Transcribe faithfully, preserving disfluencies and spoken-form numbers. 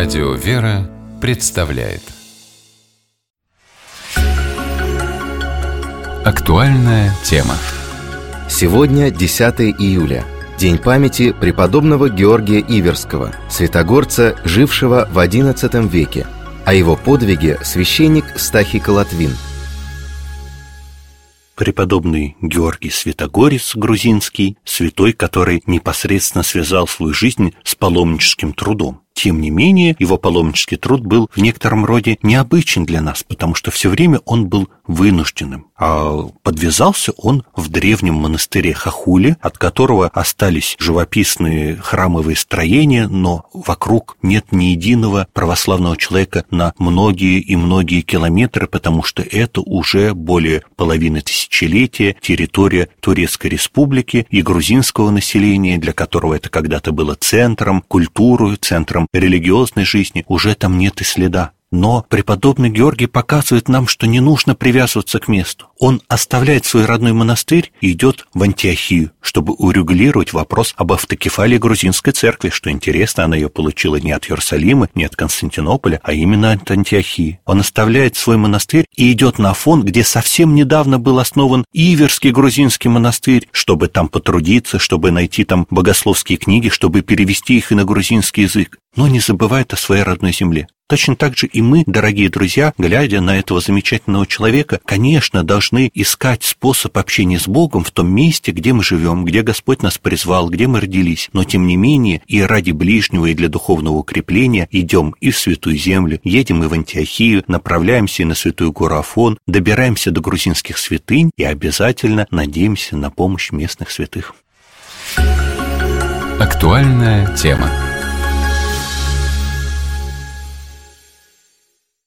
Радио «Вера» представляет актуальная тема. Сегодня десятое июля, день памяти преподобного Георгия Иверского, святогорца, жившего в одиннадцатом веке. О его подвиге священник Стахий Колотвин. Преподобный Георгий Святогорец грузинский, святой, который непосредственно связал свою жизнь с паломническим трудом. Тем не менее, его паломнический труд был в некотором роде необычен для нас, потому что все время он был вынужденным. А подвязался он в древнем монастыре Хохуле, от которого остались живописные храмовые строения, но вокруг нет ни единого православного человека на многие и многие километры, потому что это уже более половины тысячелетия территория Турецкой Республики и грузинского населения, для которого это когда-то было центром культуры, центром религиозной жизни, уже там нет и следа. Но преподобный Георгий показывает нам, что не нужно привязываться к месту. Он оставляет свой родной монастырь и идет в Антиохию, чтобы урегулировать вопрос об автокефалии грузинской церкви. Что интересно, она ее получила не от Иерусалима, не от Константинополя, а именно от Антиохии. Он оставляет свой монастырь и идет на Афон, где совсем недавно был основан Иверский грузинский монастырь, чтобы там потрудиться, чтобы найти там богословские книги, чтобы перевести их и на грузинский язык. Но не забывает о своей родной земле. Точно так же и мы, дорогие друзья, глядя на этого замечательного человека, конечно, должны искать способ общения с Богом в том месте, где мы живем, где Господь нас призвал, где мы родились. Но, тем не менее, и ради ближнего, и для духовного укрепления идем и в Святую Землю, едем и в Антиохию, направляемся и на Святую гору Афон, добираемся до грузинских святынь и обязательно надеемся на помощь местных святых. Актуальная тема.